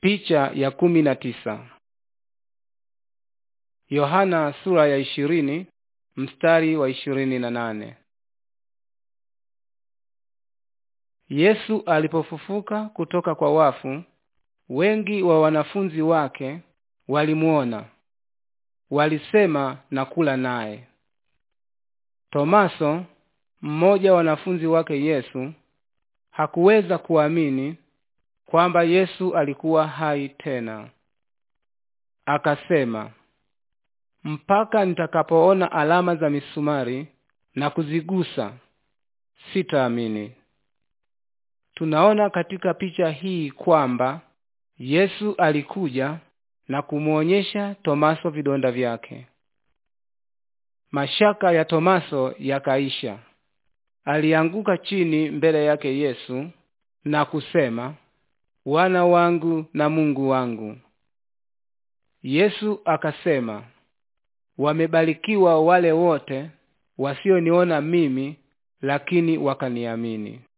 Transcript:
Picha ya 19. Yohana sura ya 20 mstari wa 28. Yesu alipofufuka kutoka kwa wafu, wengi wa wanafunzi wake walimuona. Walisema na kula naye. Tomaso, mmoja wa wanafunzi wake Yesu, hakuweza kuamini kwamba Yesu alikuwa hai tena. Akasema, mpaka nitakapoona alama za misumari na kuzigusa, sitaamini. Tunaona katika picha hii kwamba Yesu alikuja na kumuonyesha Tomaso vidonda vyake. Mashaka ya Tomaso yakaisha. Alianguka chini mbele yake Yesu na kusema, Bwana wangu na Mungu wangu. Yesu akasema, wamebarikiwa wale wote wasioniona mimi lakini wakaniamini.